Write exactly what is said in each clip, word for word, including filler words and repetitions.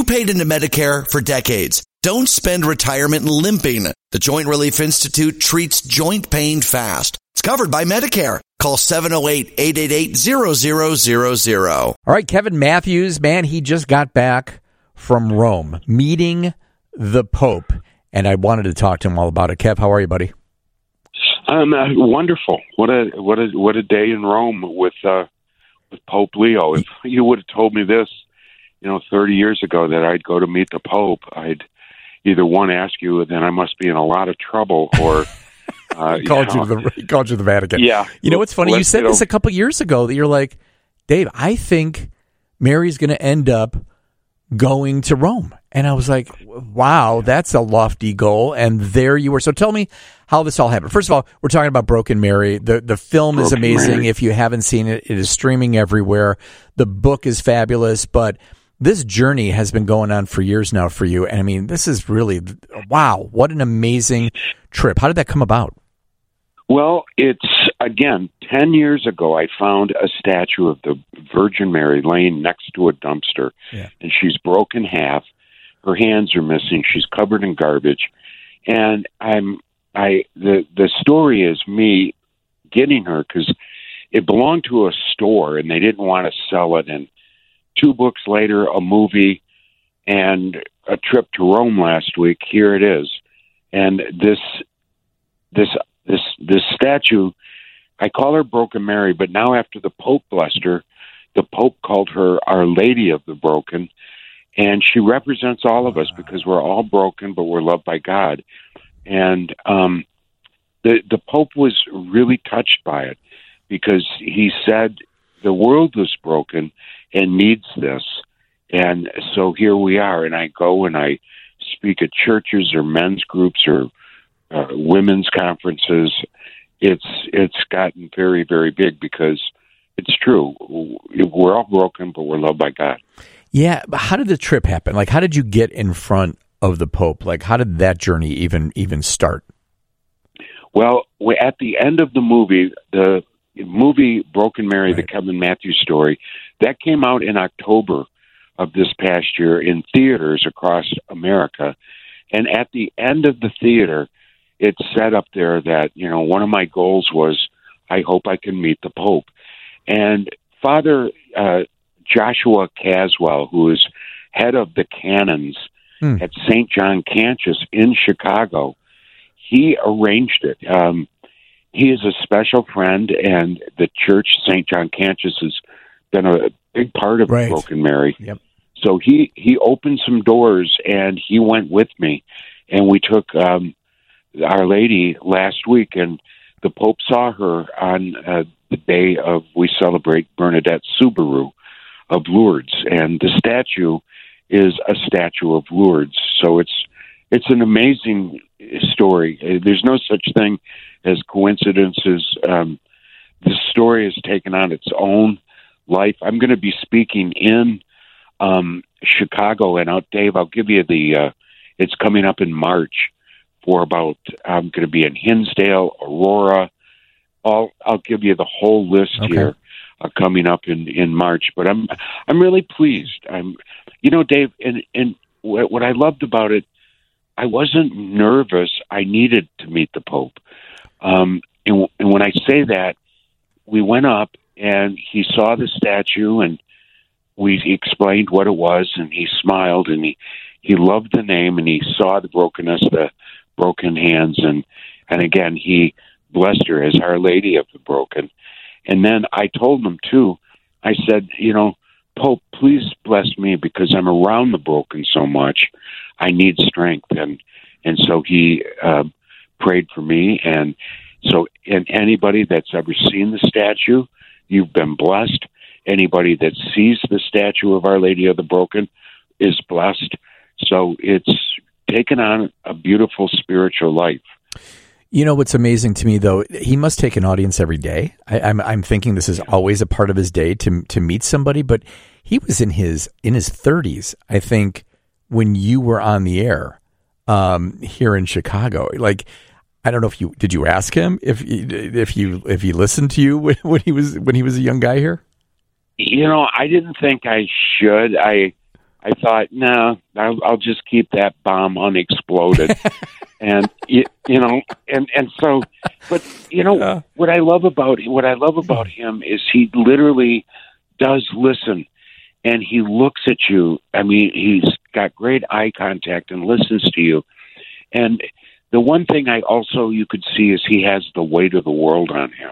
paid into Medicare for decades. Don't spend retirement limping. The Joint Relief Institute treats joint pain fast. It's covered by Medicare. Call seven oh eight, eight eight eight, zero zero zero zero. All right, Kevin Matthews, man, he just got back from Rome, meeting the Pope, and I wanted to talk to him all about it. Kev, how are you, buddy? Um, uh, wonderful. What a what a what a day in Rome with uh, with Pope Leo. If you would have told me this, you know, thirty years ago that I'd go to meet the Pope, I'd either one ask you, then I must be in a lot of trouble, or uh, called you, you know, to the called you to the Vatican. Yeah. You know what's funny? You said you know, this a couple years ago that you're like, Dave, I think Mary's going to end up going to Rome. And I was like, wow, that's a lofty goal. And there you were. So tell me how this all happened. First of all, we're talking about Broken Mary. The the film Broken is amazing. Mary. If you haven't seen it, it is streaming everywhere. The book is fabulous, but this journey has been going on for years now for you. And I mean, this is really, wow, what an amazing trip. How did that come about? Well, it's, again, ten years ago, I found a statue of the Virgin Mary laying next to a dumpster, yeah. and she's broken half. Her hands are missing. She's covered in garbage. And I'm, I, the, the story is me getting her because it belonged to a store and they didn't want to sell it. And two books later, a movie and a trip to Rome last week, here it is. And this, this, This this statue, I call her Broken Mary, but now after the Pope blessed her, the Pope called her Our Lady of the Broken, and she represents all of us because we're all broken, but we're loved by God. And um, the the Pope was really touched by it because he said the world was broken and needs this, and so here we are. And I go and I speak at churches or men's groups or Uh, women's conferences. It's it's gotten very, very big because it's true. We're all broken, but we're loved by God. Yeah, but how did the trip happen? Like, how did you get in front of the Pope? Like, how did that journey even even start? Well, at the end of the movie, the movie Broken Mary, right. the Kevin Matthews story, that came out in October of this past year in theaters across America. And at the end of the theater, it said up there that, you know, one of my goals was, I hope I can meet the Pope. And Father uh, Joshua Caswell, who is head of the canons hmm. at Saint John Cantius in Chicago, he arranged it. Um, he is a special friend, and the church, Saint John Cantius, has been a big part of right. Broken Mary. Yep. So he, he opened some doors, and he went with me, and we took um, Our Lady last week, and the Pope saw her on uh, the day of we celebrate Bernadette Subaru of Lourdes, and the statue is a statue of Lourdes. So it's it's an amazing story. There's no such thing as coincidences. Um, the story has taken on its own life. I'm going to be speaking in um, Chicago, and out, Dave, I'll give you the. Uh, it's coming up in March. For about, I'm going to be in Hinsdale, Aurora. I'll I'll give you the whole list okay. here uh, coming up in, in March. But I'm I'm really pleased. I'm, you know, Dave, and and what, what I loved about it, I wasn't nervous. I needed to meet the Pope, um, and and when I say that, we went up and he saw the statue and we explained what it was, and he smiled and he he loved the name and he saw the brokenness, the broken hands, and and again he blessed her as Our Lady of the Broken. And then I told him too, I said, you know, Pope, please bless me because I'm around the broken so much. I need strength. And and so he uh, prayed for me. And so and anybody that's ever seen the statue, you've been blessed. Anybody that sees the statue of Our Lady of the Broken is blessed. So it's taken on a beautiful spiritual life. You know what's amazing to me, though? He must take an audience every day. I, I'm I'm thinking this is always a part of his day to to meet somebody. But he was in his in his thirties, I think, when you were on the air um, here in Chicago. Like, I don't know if you did you ask him if if you if he listened to you when, when he was when he was a young guy here. You know, I didn't think I should. I I thought, no, I'll, I'll just keep that bomb unexploded. and, you, you know, and, and so, but, you know, yeah. what I love about, what I love about him is he literally does listen, and he looks at you. I mean, he's got great eye contact and listens to you. And the one thing I also, you could see is he has the weight of the world on him.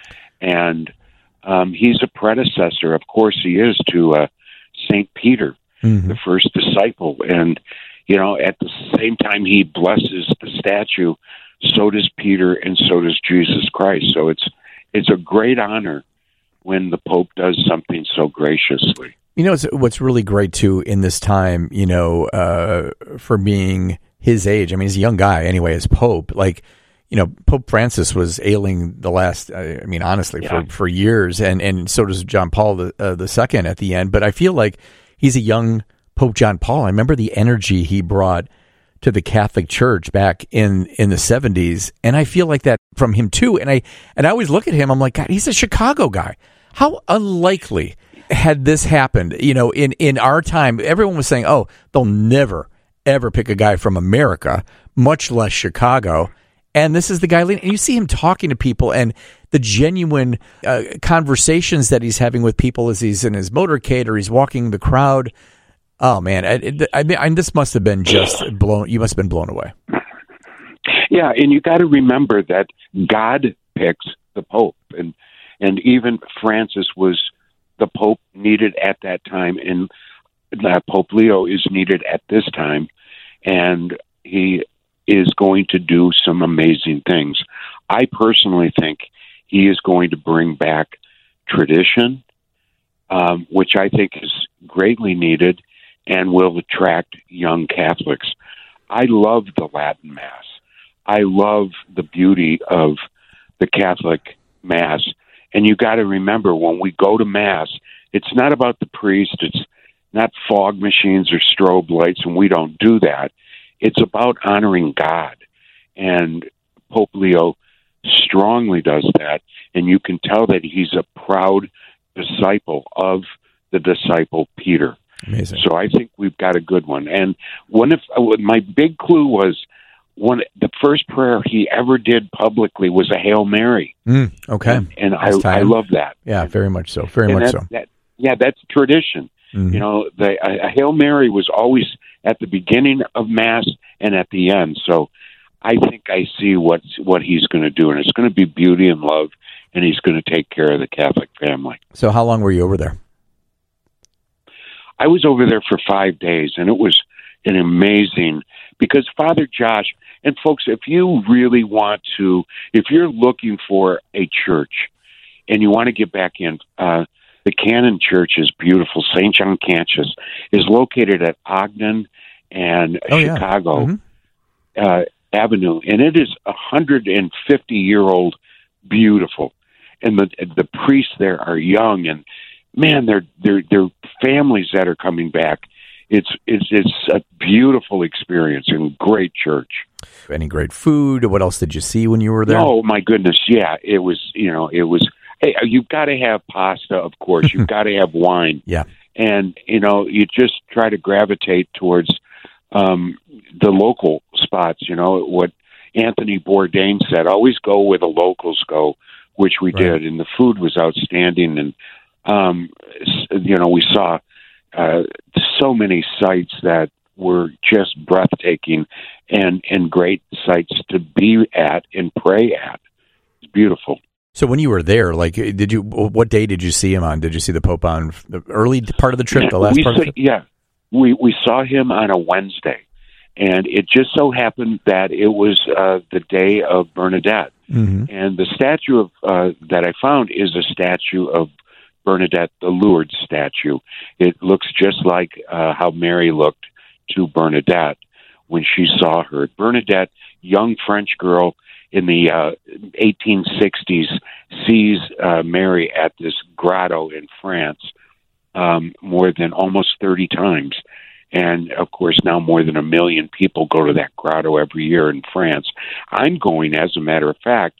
And um, he's a predecessor, of course he is, to uh, Saint Peter, mm-hmm. the first disciple. And, you know, at the same time he blesses the statue, so does Peter and so does Jesus Christ. So it's it's a great honor when the Pope does something so graciously. You know, it's, what's really great, too, in this time, you know, uh, for being his age. I mean, he's a young guy anyway as Pope. Like, you know, Pope Francis was ailing the last, I mean, honestly, yeah. for, for years. And, and so does John Paul the, uh, the second at the end. But I feel like he's a young Pope John Paul. I remember the energy he brought to the Catholic Church back in, in the seventies. And I feel like that from him, too. And I, and I always look at him, I'm like, God, he's a Chicago guy. How unlikely had this happened? You know, in, in our time, everyone was saying, oh, they'll never, ever pick a guy from America, much less Chicago. And this is the guy leading. And you see him talking to people and the genuine uh, conversations that he's having with people as he's in his motorcade or he's walking the crowd. Oh, man. I, I mean, I, this must have been just blown. You must have been blown away. Yeah, and you got to remember that God picks the Pope. And, and even Francis was the Pope needed at that time. And uh, Pope Leo is needed at this time. And he is going to do some amazing things. I personally think he is going to bring back tradition, um, which I think is greatly needed and will attract young Catholics. I love the Latin Mass. I love the beauty of the Catholic Mass. And you got to remember, when we go to Mass, it's not about the priest. It's not fog machines or strobe lights, and we don't do that. It's about honoring God, and Pope Leo strongly does that, and you can tell that he's a proud disciple of the disciple Peter. Amazing. So I think we've got a good one. And one of uh, my big clue was one the first prayer he ever did publicly was a Hail Mary. Mm, okay, and, and I, I love that. Yeah, very much so. Very and much that, so. That, yeah, that's tradition. Mm-hmm. You know, the a, a Hail Mary was always at the beginning of Mass and at the end. So I think I see what what he's going to do, and it's going to be beauty and love, and he's going to take care of the Catholic family. So how long were you over there? I was over there for five days, and it was an amazing, because Father Josh, and folks, if you really want to, if you're looking for a church and you want to get back in, uh, the Canon Church is beautiful. Saint John Cantius is located at Ogden and oh, Chicago yeah. mm-hmm. uh, Avenue, and it is a hundred and fifty year old beautiful. And the the priests there are young, and man, they're they're they're families that are coming back. It's it's it's a beautiful experience and great church. Any great food? What else did you see when you were there? Oh my goodness, yeah, it was you know it was. Hey, you've got to have pasta, of course. You've got to have wine. Yeah. And, you know, you just try to gravitate towards um, the local spots. You know, what Anthony Bourdain said, always go where the locals go, which we right. did. And the food was outstanding. And, um, you know, we saw uh, so many sites that were just breathtaking and, and great sites to be at and pray at. It's beautiful. So when you were there, like, did you? What day did you see him on? Did you see the Pope on the early part of the trip, yeah, the last part? Saw, of the trip? Yeah, we we saw him on a Wednesday, and it just so happened that it was uh, the day of Bernadette, mm-hmm. and the statue of uh, that I found is a statue of Bernadette, the Lourdes statue. It looks just like uh, how Mary looked to Bernadette when she saw her. Bernadette, young French girl in the uh, eighteen sixties, sees uh, Mary at this grotto in France um, more than almost thirty times. And, of course, now more than a million people go to that grotto every year in France. I'm going, as a matter of fact,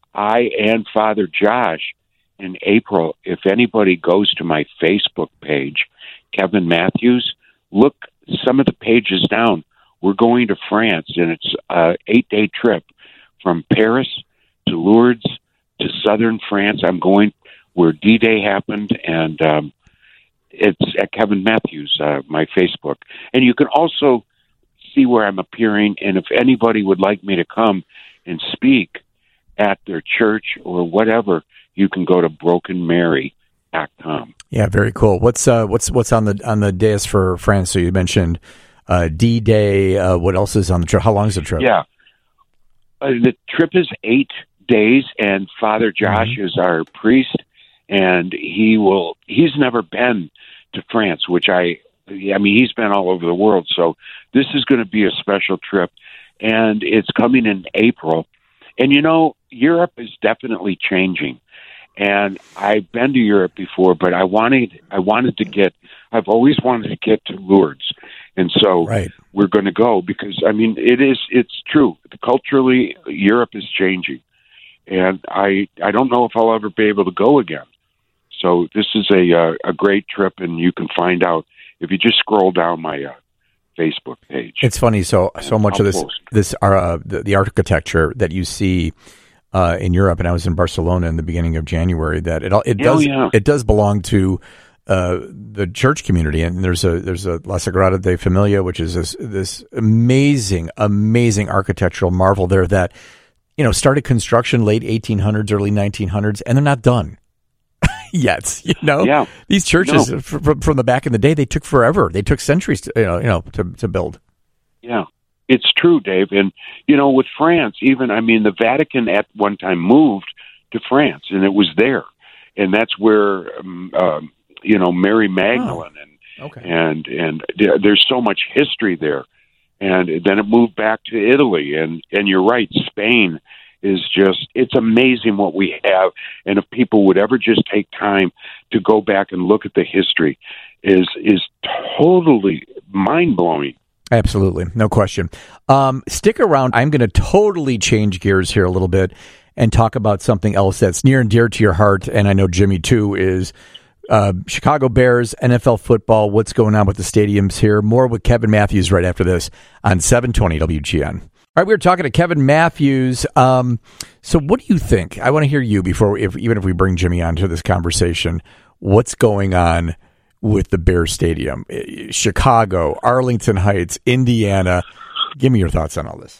I and Father Josh in April, if anybody goes to my Facebook page, Kevin Matthews, look some of the pages down. We're going to France, and it's an eight-day trip from Paris to Lourdes to southern France. I'm going where D-Day happened, and um, it's at Kevin Matthews, uh, my Facebook. And you can also see where I'm appearing, and if anybody would like me to come and speak at their church or whatever, you can go to broken mary dot com. Yeah, very cool. What's uh, what's what's on the on the dais for France? So you mentioned uh, D-Day. Uh, what else is on the trip? How long is the trip? Yeah, uh, the trip is eight days, and Father Josh mm-hmm. is our priest, and he will. He's never been to France, which I. I mean, he's been all over the world, so this is going to be a special trip, and it's coming in April. And you know, Europe is definitely changing. And I've been to Europe before, but I wanted I wanted to get I've always wanted to get to Lourdes, and so right. we're going to go because I mean it is it's true. Culturally, Europe is changing, and I I don't know if I'll ever be able to go again. So this is a uh, a great trip, and you can find out if you just scroll down my uh, Facebook page. It's funny, so so much I'll of this post. this uh, the, the architecture that you see. Uh, in Europe, and I was in Barcelona in the beginning of January. That it it does oh, yeah. it does belong to uh, the church community, and there's a there's a La Sagrada de Familia, which is this, this amazing amazing architectural marvel there that you know started construction late eighteen hundreds, early nineteen hundreds, and they're not done yet. You know, yeah. these churches no. from, from the back in the day, they took forever. They took centuries, to, you know, you know, to to build. Yeah. It's true, Dave. And, you know, with France, even, I mean, the Vatican at one time moved to France, and it was there. And that's where, um, um, you know, Mary Magdalene, oh. and, okay. and, and there's so much history there. And then it moved back to Italy. And, and you're right, Spain is just, it's amazing what we have. And if people would ever just take time to go back and look at the history, is is totally mind-blowing. Absolutely. No question. Um, stick around. I'm going to totally change gears here a little bit and talk about something else that's near and dear to your heart. And I know Jimmy too is uh, Chicago Bears, N F L football. What's going on with the stadiums here? More with Kevin Matthews right after this on seven twenty W G N. All right. We were talking to Kevin Matthews. Um, so what do you think? I want to hear you before, if, even if we bring Jimmy onto this conversation, what's going on with the Bears Stadium, Chicago, Arlington Heights, Indiana? Give me your thoughts on all this.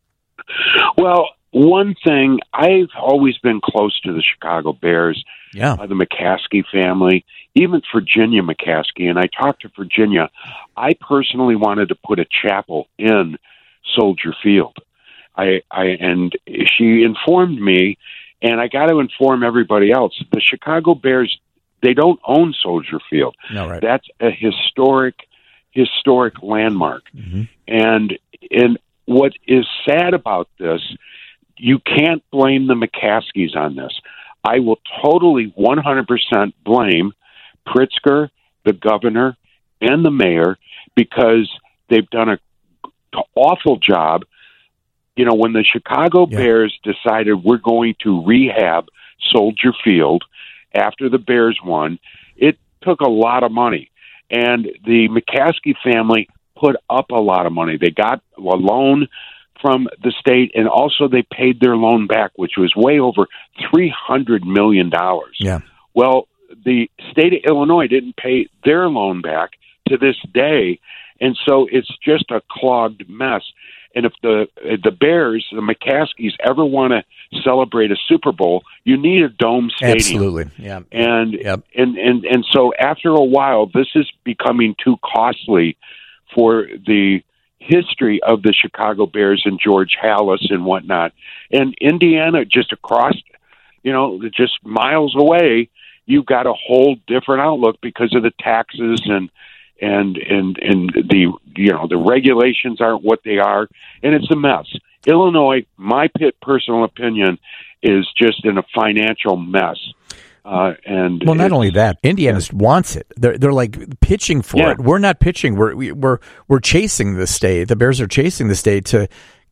Well, one thing, I've always been close to the Chicago Bears, yeah, uh, the McCaskey family, even Virginia McCaskey, and I talked to Virginia. I personally wanted to put a chapel in Soldier Field. I, I and she informed me, and I got to inform everybody else, the Chicago Bears, they don't own Soldier Field. No, right. That's a historic, historic landmark. Mm-hmm. And and what is sad about this, you can't blame the McCaskeys on this. I will totally one hundred percent blame Pritzker, the governor, and the mayor because they've done an awful job. You know, when the Chicago yeah. Bears decided we're going to rehab Soldier Field, after the Bears won, it took a lot of money. And the McCaskey family put up a lot of money. They got a loan from the state, and also they paid their loan back, which was way over three hundred million dollars. Yeah. Well, the state of Illinois didn't pay their loan back to this day, and so it's just a clogged mess. And if the the Bears, the McCaskies, ever want to celebrate a Super Bowl, you need a dome stadium. Absolutely, yeah. And yep. and, and and so after a while, this is becoming too costly for the history of the Chicago Bears and George Halas and whatnot. And Indiana, just across, you know, just miles away, you've got a whole different outlook because of the taxes and. And, and and the you know the regulations aren't what they are, and it's a mess. Illinois, my pit personal opinion, is just in a financial mess. Uh, and well, not only that, Indiana yeah. wants it. They're they're like pitching for yeah. it. We're not pitching. We're we, we're we're chasing the state. The Bears are chasing the state to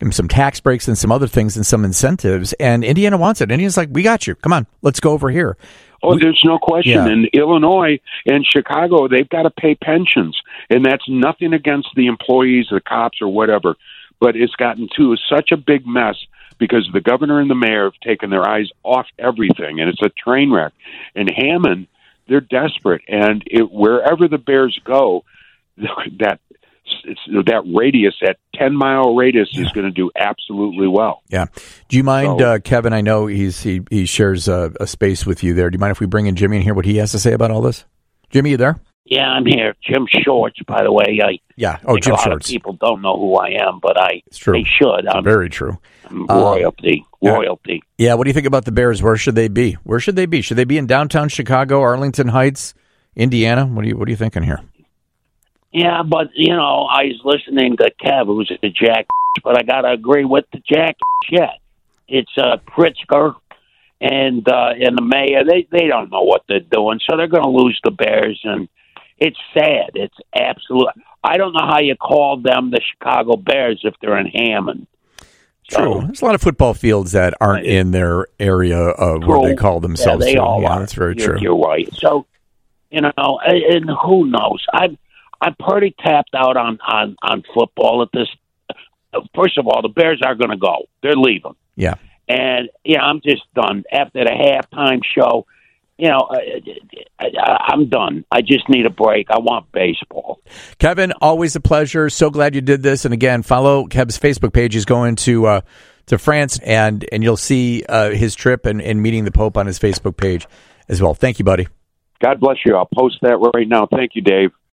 give them some tax breaks and some other things and some incentives. And Indiana wants it. Indiana's like, we got you. Come on, let's go over here. Oh, we, there's no question. Yeah. In Illinois and Chicago, they've got to pay pensions, and that's nothing against the employees, the cops, or whatever. But it's gotten to such a big mess because the governor and the mayor have taken their eyes off everything, and it's a train wreck. And Hammond, they're desperate, and it, wherever the Bears go, that it's, that radius, that ten mile radius, yeah. is going to do absolutely well. Yeah. Do you mind, so, uh, Kevin? I know he's he he shares a, a space with you there. Do you mind if we bring in Jimmy and hear what he has to say about all this? Jimmy, you there? Yeah, I'm here. Jim Shorts, by the way. I yeah. Oh, think Jim a lot Shorts. Of people don't know who I am, but I it's true. They should. I'm, very true. I'm royalty. Uh, royalty. Yeah. What do you think about the Bears? Where should they be? Where should they be? Should they be in downtown Chicago, Arlington Heights, Indiana? What are you What are you thinking here? Yeah, but, you know, I was listening to Kev, who's the jack, but I got to agree with the jack yet. It's uh, Pritzker and uh, and the mayor. They, they don't know what they're doing, so they're going to lose the Bears, and it's sad. It's absolute. I don't know how you call them the Chicago Bears if they're in Hammond. True. So, there's a lot of football fields that aren't right. in their area of true. where they call themselves. Yeah, they all yeah, are. That's very you're, true. You're right. So, you know, and who knows? I'm I'm pretty tapped out on, on, on football at this. First of all, the Bears are going to go. They're leaving. Yeah. And, yeah, I'm just done. After the halftime show, you know, I, I, I'm done. I just need a break. I want baseball. Kevin, always a pleasure. So glad you did this. And, again, follow Kev's Facebook page. He's going to uh, to France, and, and you'll see uh, his trip and, and meeting the Pope on his Facebook page as well. Thank you, buddy. God bless you. I'll post that right now. Thank you, Dave.